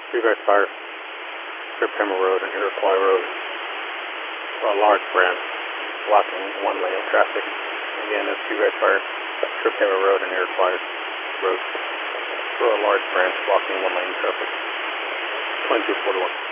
You guys fire Trip Hammer Road and Iroquois Road. A large branch blocking one lane of traffic. Again, that's you guys fire Trip Hammer Road and Iroquois Road. A large branch blocking one lane of traffic. 2241.